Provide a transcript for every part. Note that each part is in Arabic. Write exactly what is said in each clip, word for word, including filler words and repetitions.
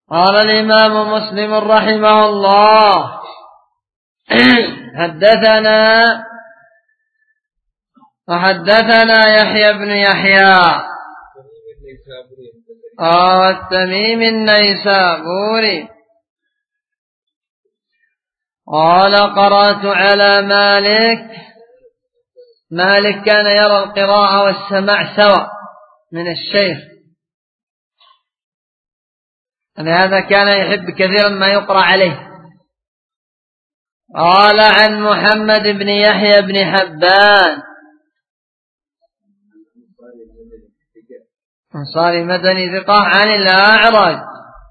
قال الإمام مسلم رحمه الله حدثنا وحدثنا يحيى بن يحيى التميم النيسابوري قال قرأت على مالك. مالك كان يرى القراءة والسماع سواء من الشيخ، لهذا كان يحب كثيرا ما يقرأ عليه. قال عن محمد بن يحيى بن حبان أنصاري مدني ثقة عن الأعرج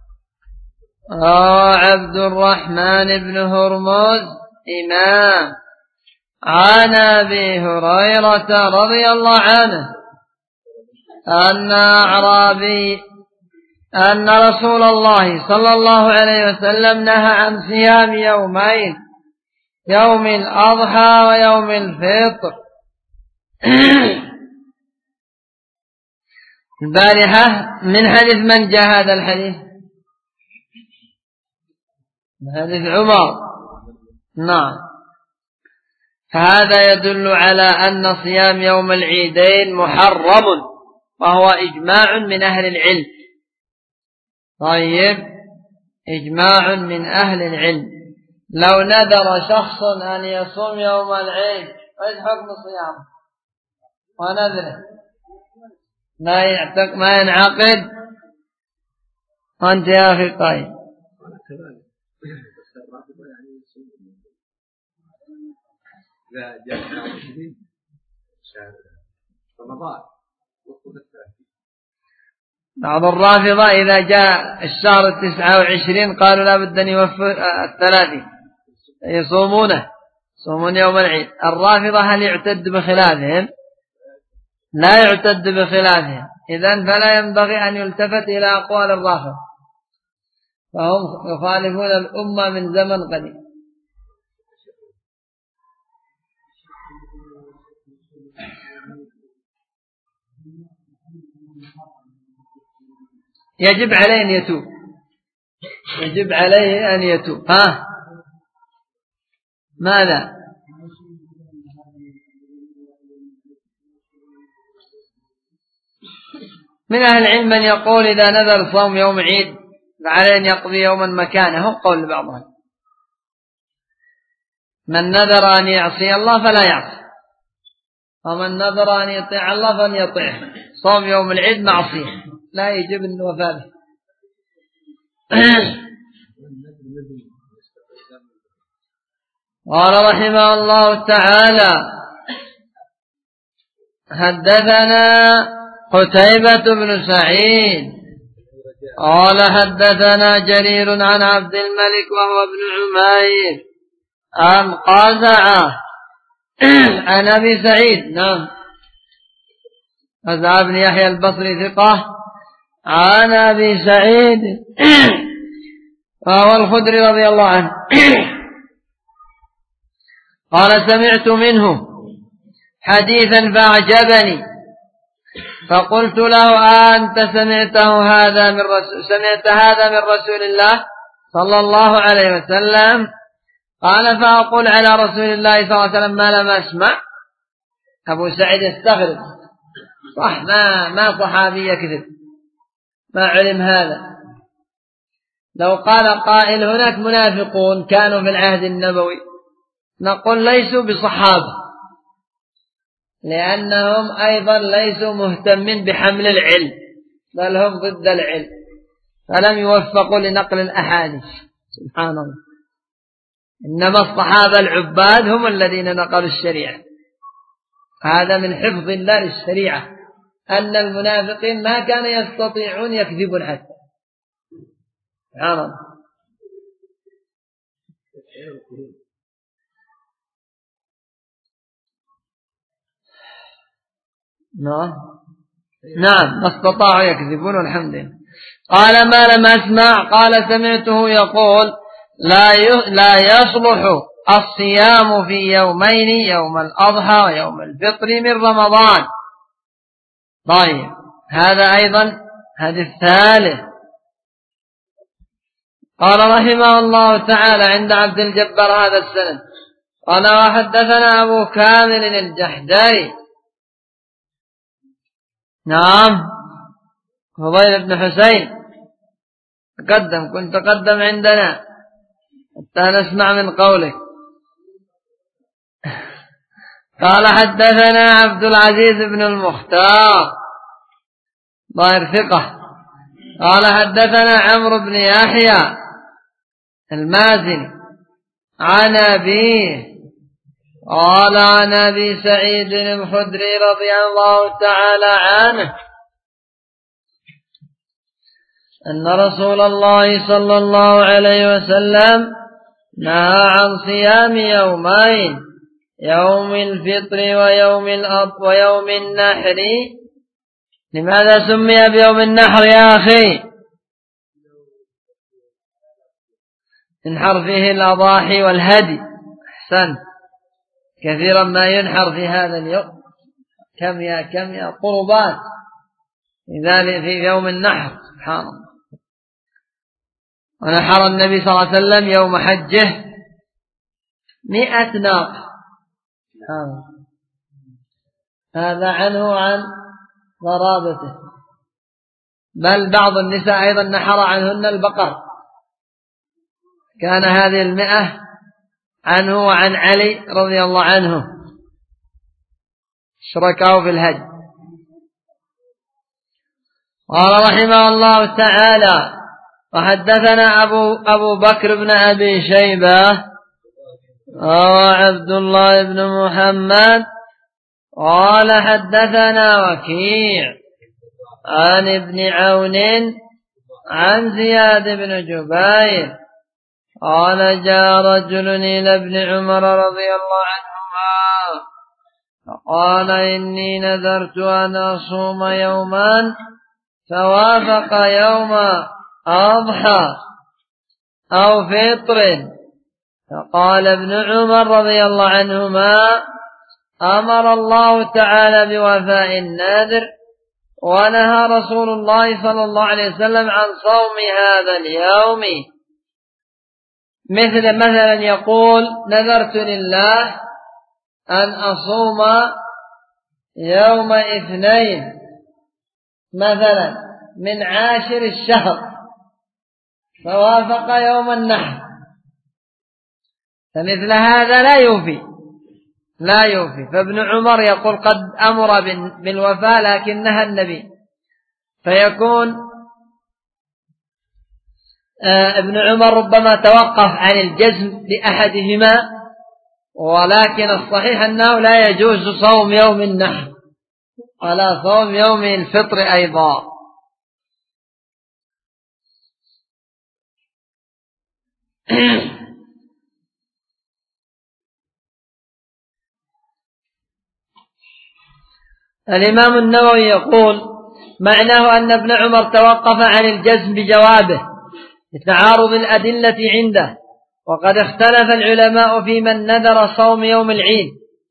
عبد الرحمن بن هرمز إمام عن أبي هريرة رضي الله عنه أن أعرابي أن رسول الله صلى الله عليه وسلم نهى عن صيام يومين، يوم الأضحى ويوم الفطر. البارحة من حديث من جاء هذا الحديث؟ من حديث عمر. نعم. فهذا يدل على أن صيام يوم العيدين محرم، وهو إجماع من أهل العلم. طيب، إجماع من أهل العلم. لو نذر شخص أن يصوم يوم العيد، ايش حكم صيامه ونذره؟ ما يعتق ما ينعقد. أنت يا أخي طيب. بعض الرافضة إذا جاء الشهر التسعة وعشرين قالوا لا بد أن يوفر الثلاثين يصومونه، يصومون يوم العيد. الرافضة هل يعتد بخلافهم؟ لا يعتد بخلافهم. إذن فلا ينبغي أن يلتفت إلى أقوال الرافضة، فهم يخالفون الأمة من زمن قديم. يجب عليه أن يتوب، يجب عليه أن يتوب. ها ماذا؟ من أهل العلم من يقول إذا نذر صوم يوم عيد فعليه أن يقضي يوما مكانه، قول بعضهم. من نذر أن يعصي الله فلا يعصي، ومن نذر أن يطيع الله فليطيعه. صوم يوم العيد معصية، لا يجب الوفاء به. قال رحمه الله تعالى حدثنا قتيبة بن سعيد قال حدثنا جرير عن عبد الملك وهو ابن عمير عن قزعة عن أبي سعيد. نعم، قزعة بن يحيى البصري ثقة عن أبي سعيد وهو الخدري رضي الله عنه قال سمعت منه حديثا فأعجبني فقلت له أنت سمعته هذا من رسول سمعت هذا من رسول الله صلى الله عليه وسلم؟ قال فأقول على رسول الله صلى الله عليه وسلم ما لم أسمع. أبو سعيد يستغرب، صح ما ما صحابي يكذب، ما علم هذا. لو قال قائل هناك منافقون كانوا في العهد النبوي، نقول ليسوا بصحابة، لأنهم أيضا ليسوا مهتمين بحمل العلم، بل هم ضد العلم، فلم يوفقوا لنقل الأحاديث. سبحان الله. إنما الصحابة العباد هم الذين نقلوا الشريعة. هذا من حفظ الله للشريعة، أن المنافقين ما كانوا يستطيعون يكذبون حتى. سبحان الله. نعم نعم ما استطاعوا يكذبون والحمد لله. قال ما لم أسمع. قال سمعته يقول لا لا يصلح الصيام في يومين، يوم الأضحى ويوم الفطر من رمضان. طيب، هذا أيضا هذا الثالث. قال رحمه الله تعالى عند عبد الجبار هذا السند. قال وحدثنا أبو كامل الجحدري. نعم فضيل بن حسين تقدم، كنت تقدم عندنا حتى نسمع من قولك. قال حدثنا عبد العزيز بن المختار ظاهر ثقة. قال حدثنا عمرو بن يحيى المازني عن أبيه قال عن أبي سعيد الخدري رضي الله تعالى عنه أن رسول الله صلى الله عليه وسلم نهى عن صيام يومين، يوم الفطر ويوم الأضحى ويوم النحر. لماذا سمي بيوم النحر يا أخي؟ ينحر فيه الأضاحي والهدي. أحسن، كثيرا ما ينحر في هذا اليوم. كم يا كم يا قربات لذلك في يوم النحر. سبحان الله. ونحر النبي صلى الله عليه وسلم يوم حجه مئة ناقة. هذا عنه عن ضرابته. بل بعض النساء أيضا نحر عنهن البقر. كان هذه المئة عنه وعن علي رضي الله عنه شركوا في الهج. قال رحمه الله تعالى وحدثنا أبو, أبو بكر بن أبي شيبة وعبد الله بن محمد قال حدثنا وكيع عن ابن عون عن زياد بن جبير قال جاء رجل إلى ابن عمر رضي الله عنهما فقال إني نذرت أن أصوم يوما فوافق يوم أضحى أو فطر. فقال ابن عمر رضي الله عنهما أمر الله تعالى بوفاء النذر ونهى رسول الله صلى الله عليه وسلم عن صوم هذا اليوم. مثل مثلا يقول نذرت لله أن أصوم يوم اثنين مثلا من عاشر الشهر فوافق يوم النحر، فمثل هذا لا يوفي لا يوفي. فابن عمر يقول قد أمر بالوفاء لكن نهى النبي، فيكون ابن عمر ربما توقف عن الجزم لأحدهما، ولكن الصحيح أنه لا يجوز صوم يوم النحر ولا صوم يوم الفطر أيضا. الإمام النووي يقول معناه أن ابن عمر توقف عن الجزم بجوابه لتعارض الأدلة عنده، وقد اختلف العلماء في من نذر صوم يوم العيد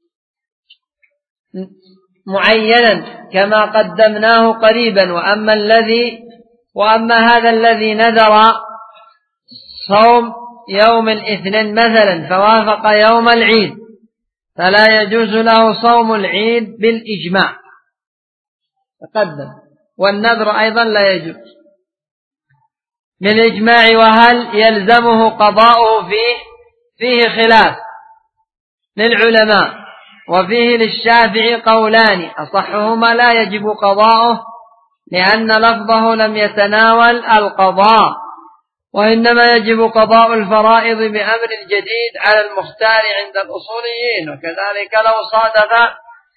معينا كما قدمناه قريبا، وأما الذي وأما هذا الذي نذر صوم يوم الاثنين مثلا فوافق يوم العيد فلا يجوز له صوم العيد بالإجماع تقدم، والنذر أيضا لا يجوز بالإجماع. وهل يلزمه قضاؤه فيه فيه خلاف للعلماء، وفيه للشافعي قولان أصحهما لا يجب قضاؤه لأن لفظه لم يتناول القضاء، وإنما يجب قضاء الفرائض بأمر جديد على المختار عند الأصوليين، وكذلك لو صادف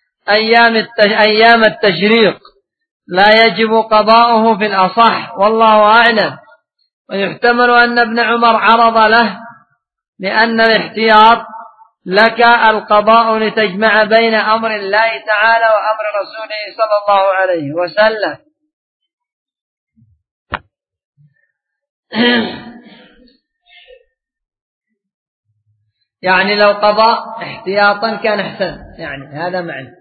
أيام التشريق لا يجب قضاؤه في الأصح والله أعلم. ويحتمل أن ابن عمر عرض له لأن الاحتياط لك القضاء لتجمع بين أمر الله تعالى وأمر رسوله صلى الله عليه وسلم. يعني لو قضى احتياطا كان احسن، يعني هذا معنى.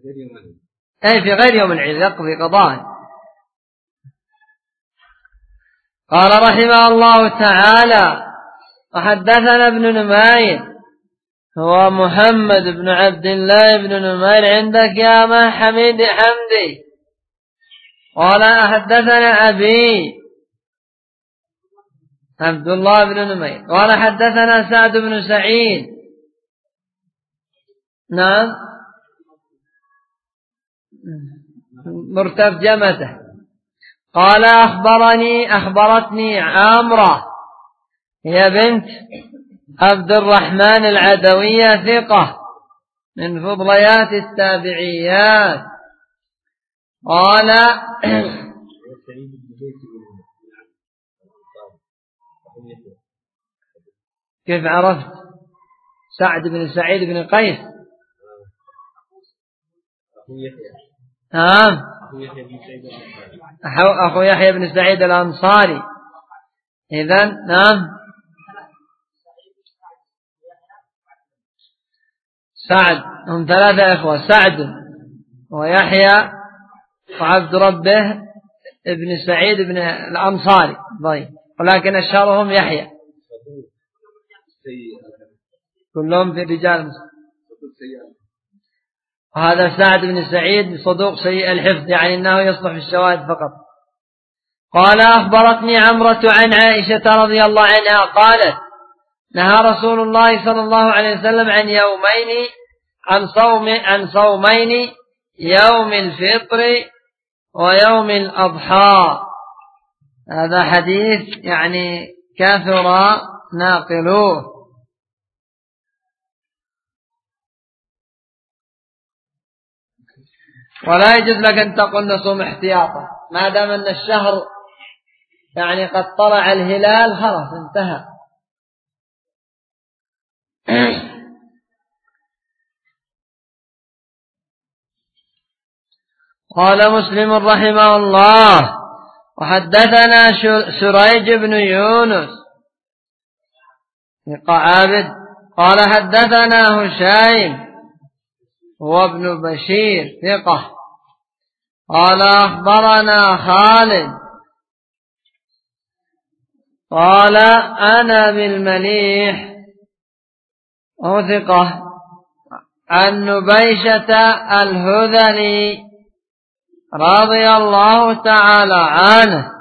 أي في غير يوم العيد يقضي قضاء. قال رحمه الله تعالى: وحدثنا ابن نمير هو محمد بن عبد الله بن نمير عندك يا ما حميد حمدي. قال حدثنا أبي عبد الله بن نمير. قال حدثنا سعد بن سعيد. نعم مرتجمته. قال أخبرني أخبرتني عامرة هي بنت عبد الرحمن العدوية ثقة من فضليات التابعيات. قال كيف عرفت سعد بن سعيد بن قيس؟ نعم أخو يحيى بن سعيد الأنصاري. إذن نعم سعد هم ثلاثة إخوة: سعد ويحيى وعبد ربه ابن سعيد بن الأنصاري. طيب ولكن أشهرهم يحيى، كلهم في الرجال. وهذا سعد بن سعيد صدوق سيء الحفظ، يعني أنه يصلح في الشواهد فقط. قال أخبرتني عمرة عن عائشة رضي الله عنها قالت: نهى رسول الله صلى الله عليه وسلم عن يومين عن صوم عن صومين يوم الفطر ويوم الأضحى. هذا حديث يعني كثر ناقلوه. ولا يجوز لك أن تقول نصوم احتياطا ما دام أن الشهر يعني قد طلع الهلال، خلاص انتهى. قال مسلم رحمه الله: وحدثنا سريج بن يونس عابد. قال حدثنا هشيم هو ابن بشير ثقة. قال أخبرنا خالد قال أنا بالمليح هو ثقة عن نبيشة الهذلي رضي الله تعالى عنه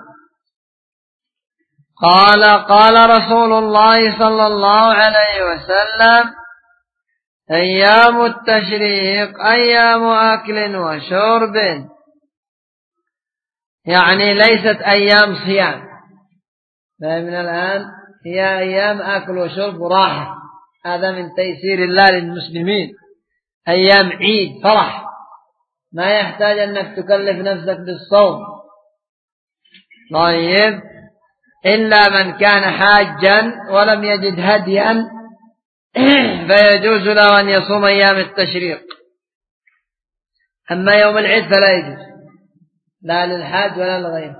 قال: قال رسول الله صلى الله عليه وسلم: أيام التشريق أيام أكل وشرب، يعني ليست أيام صيام، فمن الآن هي أيام أكل وشرب وراحة. هذا من تيسير الله للمسلمين، أيام عيد فرح، ما يحتاج أنك تكلف نفسك بالصوم. طيب إلا من كان حاجا ولم يجد هديا فيجوز له أن يصوم أيام التشريق. أما يوم العيد فلا يجوز، لا للحاج ولا لغيره.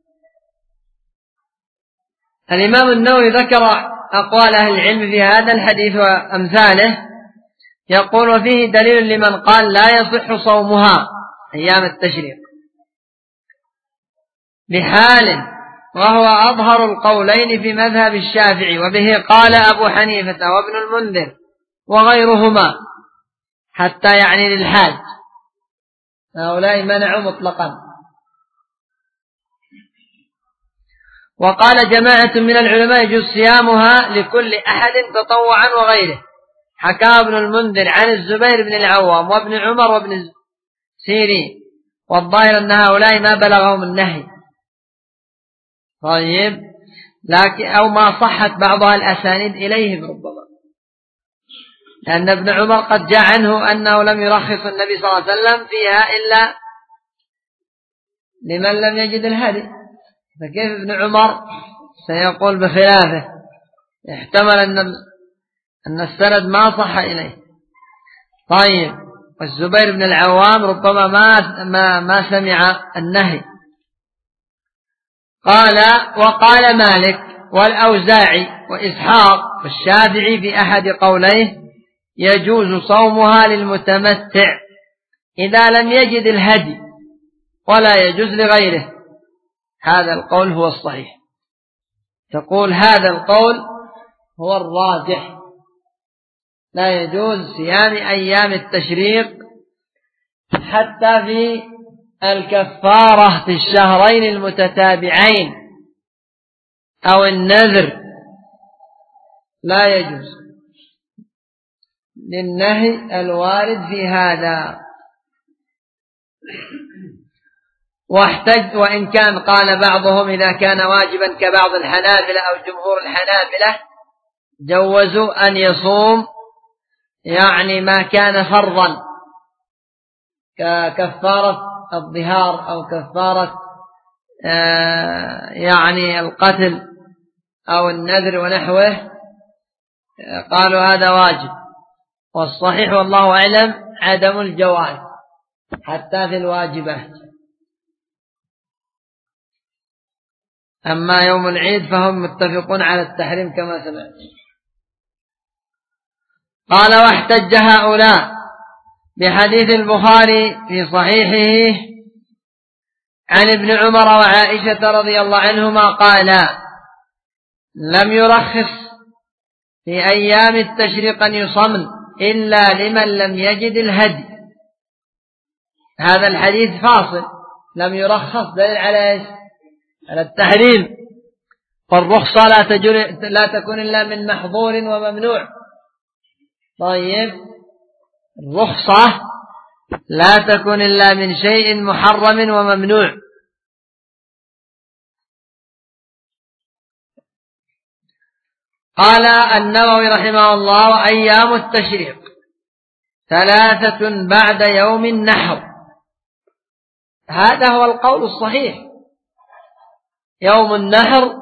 الإمام النووي ذكر أقوال أهل العلم في هذا الحديث وأمثاله، يقول: وفيه دليل لمن قال لا يصح صومها أيام التشريق بحال، وهو أظهر القولين في مذهب الشافعي، وبه قال أبو حنيفة وابن المنذر وغيرهما، حتى يعني للحاج، هؤلاء منعوا مطلقا. وقال جماعة من العلماء يجوز صيامها لكل أحد تطوعا وغيره، حكى ابن المنذر عن الزبير بن العوام وابن عمر وابن سيرين، والظاهر أن هؤلاء ما بلغهم النهي. طيب لكن أو ما صحت بعضها الأسانيد إليهم ربما، لأن ابن عمر قد جاء عنه أنه لم يرخص النبي صلى الله عليه وسلم فيها إلا لمن لم يجد الهدي، فكيف ابن عمر سيقول بخلافه؟ احتمل أن أن السند ما صح إليه. طيب والزبير بن العوام ربما ما ما ما سمع النهي. قال: وقال مالك والأوزاعي وإسحاق والشافعي في أحد قوليه يجوز صومها للمتمتع إذا لم يجد الهدي، ولا يجوز لغيره. هذا القول هو الصحيح. تقول هذا القول هو الراجح، لا يجوز صيام أيام التشريق حتى في الكفارة في الشهرين المتتابعين أو النذر، لا يجوز للنهي الوارد في هذا. واحتج وإن كان قال بعضهم إذا كان واجبا كبعض الحنابلة أو جمهور الحنابلة جوزوا أن يصوم يعني ما كان فرضا ككفارة الظهار أو كفارة يعني القتل أو النذر ونحوه، قالوا هذا واجب. والصحيح والله أعلم عدم الجواز حتى في الواجبات. أما يوم العيد فهم متفقون على التحريم كما سمعت. قال واحتج هؤلاء بحديث البخاري في صحيحه عن ابن عمر وعائشة رضي الله عنهما قالا لم يرخص في أيام التشريق أن يصمن إلا لمن لم يجد الهدي. هذا الحديث فاصل، لم يرخص دليل على إيش؟ على التحريم، والرخصة لا, لا تكون إلا من محظور وممنوع. طيب الرخصة لا تكون إلا من شيء محرم وممنوع. قال النووي رحمه الله وأيام التشريق ثلاثة بعد يوم النحر. هذا هو القول الصحيح. يوم النحر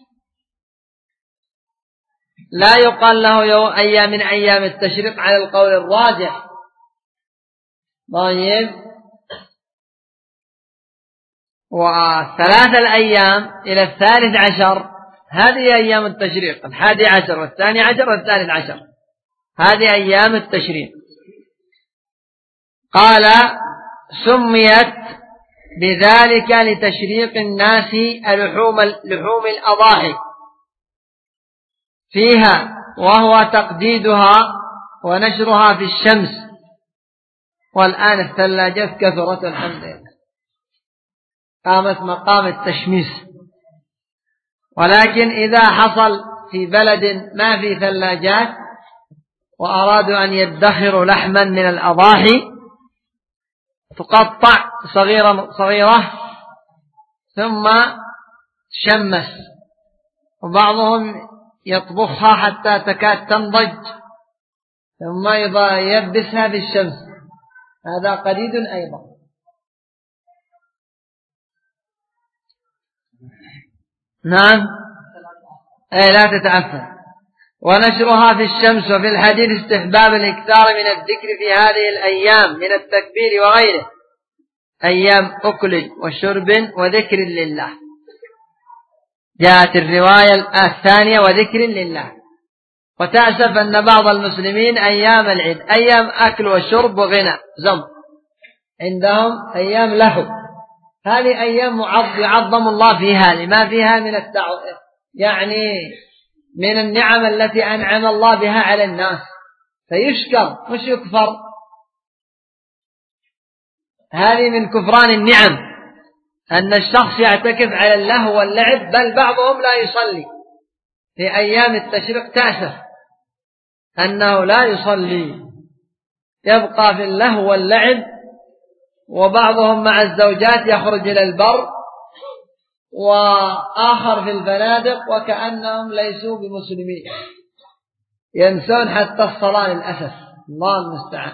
لا يقال له يوم أيام من أيام التشريق على القول الراجح. طيب وثلاث الأيام إلى الثالث عشر هذه أيام التشريق، الحادي عشر والثاني عشر والثالث عشر، هذه أيام التشريق. قال سميت بذلك لتشريق الناس لحوم لحوم الأضاحي فيها، وهو تقديدها ونشرها في الشمس. والآن الثلاجات كثرت الحمد لله، قامت مقام التشميس. ولكن إذا حصل في بلد ما في ثلاجات وأرادوا أن يدخروا لحما من الأضاحي تقطع صغيرة صغيرة ثم تشمس، وبعضهم يطبخها حتى تكاد تنضج ثم يبسها في الشمس، هذا قديد أيضا. نعم أي لا تتعفن. ونشرها في الشمس. وفي الحديث استحباب الاكثار من الذكر في هذه الأيام من التكبير وغيره، أيام أكل وشرب وذكر لله. جاءت الرواية الثانية وذكر لله. وتأسف أن بعض المسلمين أيام العيد أيام أكل وشرب وغنى زم، عندهم أيام له. هذه أيام يعظم الله فيها لما فيها من التعظيم، يعني من النعم التي أنعم الله بها على الناس، فيشكر مش يكفر. هذه من كفران النعم أن الشخص يعتكف على اللهو واللعب، بل بعضهم لا يصلي في أيام التشريق، تأسف أنه لا يصلي، يبقى في اللهو واللعب. وبعضهم مع الزوجات يخرج إلى البر، وآخر في الفنادق، وكأنهم ليسوا بمسلمين، ينسون حتى الصلاة للأسف، الله المستعان.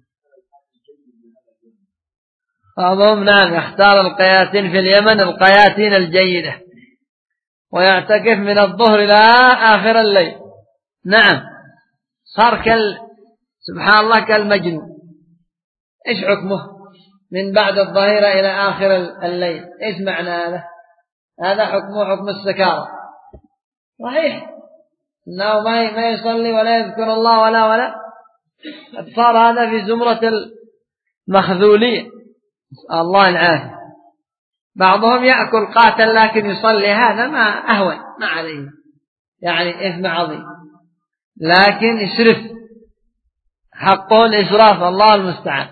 بعضهم نعم يختار القياتين في اليمن، القياتين الجيدة، ويعتكف من الظهر إلى آخر الليل. نعم صار كال سبحان الله كالمجنون. إيش حكمه؟ من بعد الظهيرة إلى آخر الليل، إيش معنى هذا؟ هذا حكمه حكم السكارى. صحيح أنه ما يصلي ولا يذكر الله ولا ولا صار هذا في زمرة المخذولين، الله العافية. بعضهم يأكل قاتل لكن يصلي، هذا ما أهون، ما عليه يعني إثم عظيم، لكن يسرف حقه الإسراف، الله المستعان.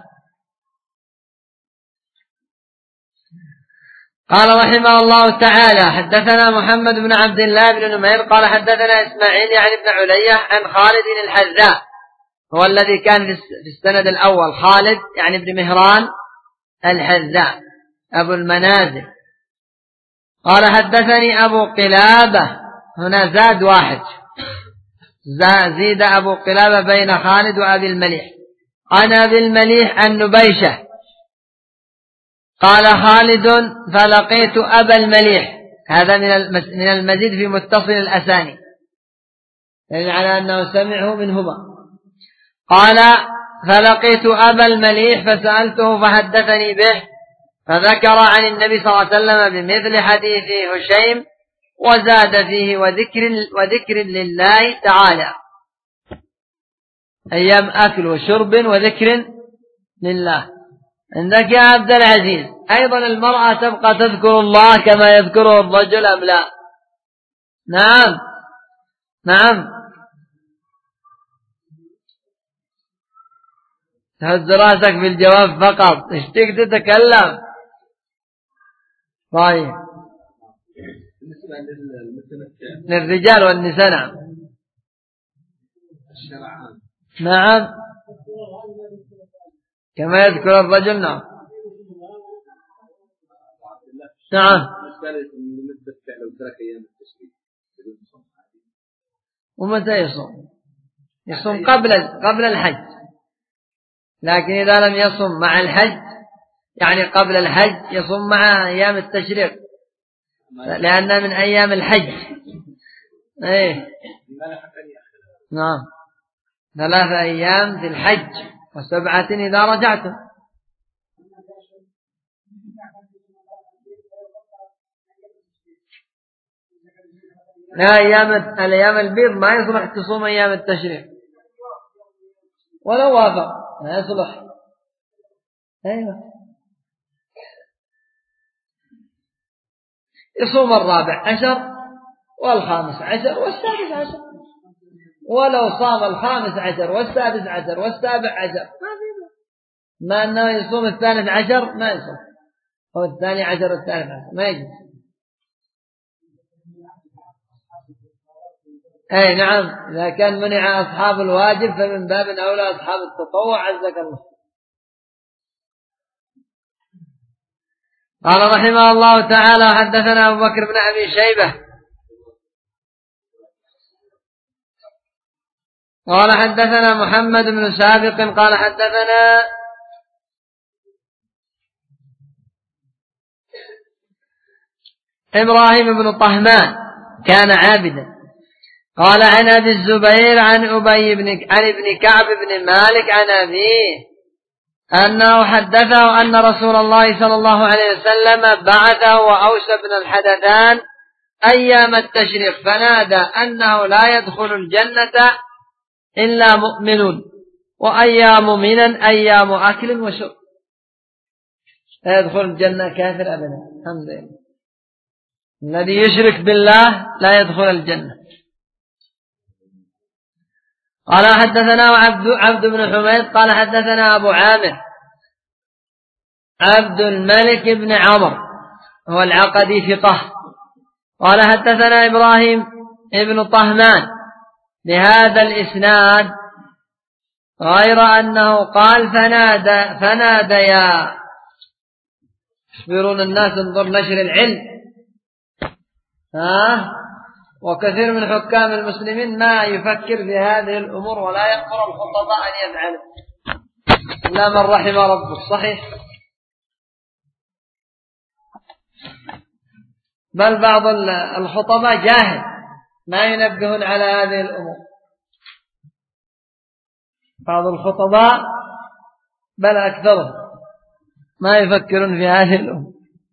قال رحمه الله تعالى: حدثنا محمد بن عبد الله بن نمير قال حدثنا إسماعيل يعني ابن علية عن خالد الحذاء، هو الذي كان في السند الأول، خالد يعني ابن مهران الحذاء أبو المنازل. قال حدثني أبو قلابة، هنا زاد واحد، زيد أبو قلابة بين خالد وأبي المليح، عن أبي المليح النبيشة قال خالد فلقيت أبا المليح، هذا من المزيد في متصل الأساني، يعني على أنه سمعه منهما. قال فلقيت أبا المليح فسألته فحدثني به، فذكر عن النبي صلى الله عليه وسلم بمثل حديث هشيم وزاد فيه وذكر, وذكر لله تعالى، أيام أكل وشرب وذكر لله. عندك يا عبد العزيز أيضا المرأة تبقى تذكر الله كما يذكره الرجل أم لا؟ نعم نعم، تهز راسك بالجواب فقط، اشتك تتكلم. طيب للرجال والنساء نعم نعم كما يذكر الرجل نعم نعم. ومتى يصوم؟ يصوم قبل قبل الحج، لكن إذا لم يصوم مع الحج يعني قبل الحج يصوم مع أيام التشريق، لأنها من أيام الحج. إيه نعم، ثلاثة أيام في الحج وسبعة إذا رجعتم. لا، أيام الأيام البيض ما يصلح تصوم أيام التشريق ولو وافق، ما يصلح. أيوة، يصوم الرابع عشر والخامس عشر والسادس عشر، ولو صام الخامس عشر والسادس عشر والسابع عشر ما في، ما أنه يصوم الثالث عشر ما يصوم، أو الثاني عشر والثالث عشر ما يجوز. أي نعم، إذا كان منع أصحاب الواجب فمن باب أولى أصحاب التطوع عزك الله. قال رحمه الله تعالى: حدثنا أبو بكر بن أبي شيبة قال حدثنا محمد بن سابق قال حدثنا إبراهيم بن طهمان كان عابدا، قال عن أبي الزبير عن أبي بن عن ابن كعب بن مالك عن أبيه أنه حدثه أن رسول الله صلى الله عليه وسلم بعثه وأوس بن الحدثان أيام التشريق فنادى أنه لا يدخل الجنة إلا مؤمن، وأيام منا أيام أكل وشرب. لا يدخل الجنة كافر أبدا، الحمد لله. الذي يشرك بالله لا يدخل الجنة. قال حدثنا عبد, عبد بن حميد قال حدثنا أبو عامر عبد الملك بن عمر هو العقدي فقه، قال حدثنا إبراهيم ابن طهمان بهذا الإسناد غير أنه قال فنادى فنادى يا يخبرون الناس انظر نشر العلم. ها وكثير من حكام المسلمين ما يفكر في هذه الأمور ولا يأمر الخطباء أن يفعلوا إلا من رحم ربه. صحيح، بل بعض الخطباء جاهل ما ينبهون على هذه الأمور، بعض الخطباء بل أكثرهم ما يفكرون في هذه الأمور.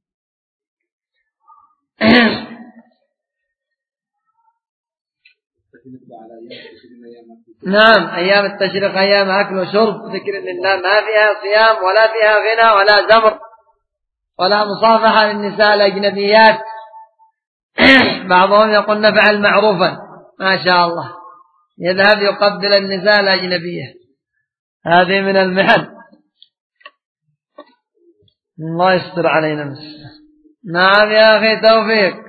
نعم، أيام التشريق أيام أكل وشرب ذكر لله، ما فيها صيام ولا فيها غنى ولا زمر ولا مصافحة للنساء الأجنبيات. بعضهم يقول نفعل معروفا، ما شاء الله، يذهب يقبل النساء الأجنبية، هذه من المحن. الله يستر علينا بس. نعم يا أخي توفيق.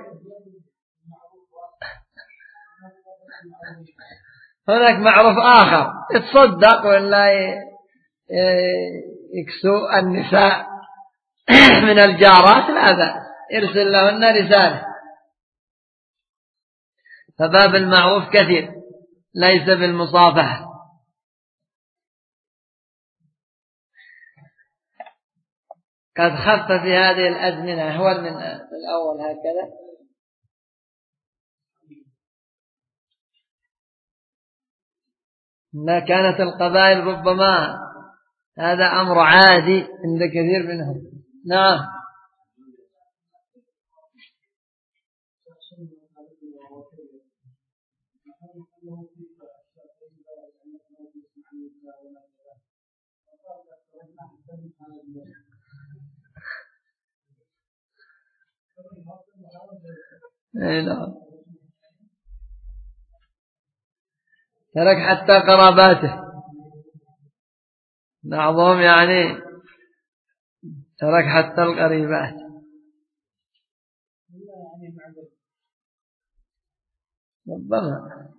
هناك معروف آخر، يتصدق ولا يكسو النساء من الجارات لا بأس، يرسل لهن رسالة. فباب المعروف كثير ليس بالمصافحة. قد خف في هذه الأزمنة هو من الأول هكذا. ما كانت القبائل ربما هذا أمر عادي عند كثير منهم. نعم. نعم. ترك حتى قراباته، بعضهم يعني ترك حتى القريبات. ربما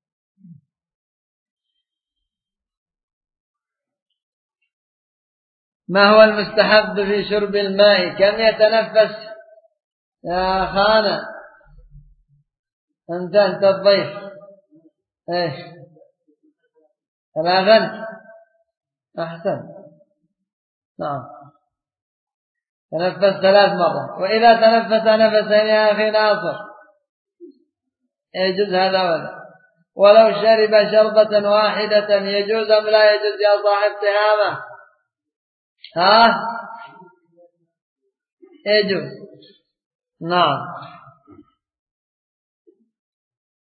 ما هو المستحب في شرب الماء؟ كم يتنفس يا خانة؟ أنت أنت الضيف. إيش ثلاثا؟ أحسن. نعم، تنفس ثلاث مرات. وإذا تنفس نفسين يا أخي ناصر يجوز هذا ولا؟ ولو شرب شربة واحدة يجوز أم لا يجوز يا صاحب تهامة؟ ها؟ يجوز. نعم.